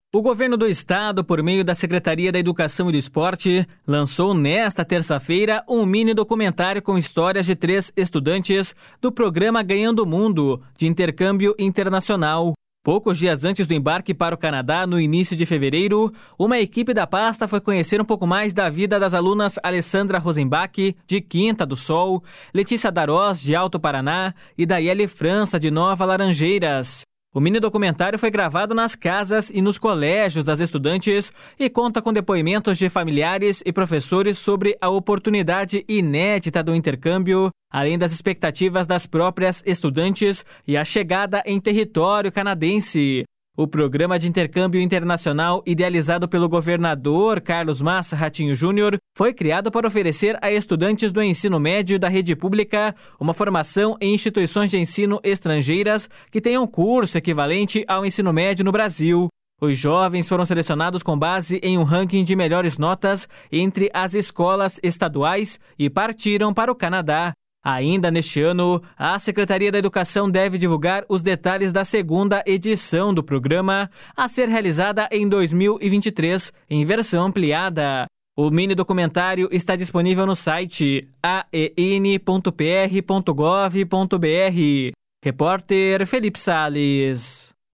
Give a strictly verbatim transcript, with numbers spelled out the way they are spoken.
O governo do estado, por meio da Secretaria da Educação e do Esporte, lançou nesta terça-feira um mini documentário com histórias de três estudantes do programa Ganhando o Mundo, de intercâmbio internacional. Poucos dias antes do embarque para o Canadá, no início de fevereiro, uma equipe da pasta foi conhecer um pouco mais da vida das alunas Alessandra Rosenbach, de Quinta do Sol, Letícia Darós, de Alto Paraná, e Daiele França, de Nova Laranjeiras. O mini documentário foi gravado nas casas e nos colégios das estudantes e conta com depoimentos de familiares e professores sobre a oportunidade inédita do intercâmbio, além das expectativas das próprias estudantes e a chegada em território canadense. O programa de intercâmbio internacional, idealizado pelo governador Carlos Massa Ratinho Júnior, foi criado para oferecer a estudantes do ensino médio da rede pública uma formação em instituições de ensino estrangeiras que tenham curso equivalente ao ensino médio no Brasil. Os jovens foram selecionados com base em um ranking de melhores notas entre as escolas estaduais e partiram para o Canadá. Ainda neste ano, a Secretaria da Educação deve divulgar os detalhes da segunda edição do programa, a ser realizada em dois mil e vinte e três, em versão ampliada. O mini documentário está disponível no site a e n ponto p r ponto gov ponto b r. Repórter Felipe Salles.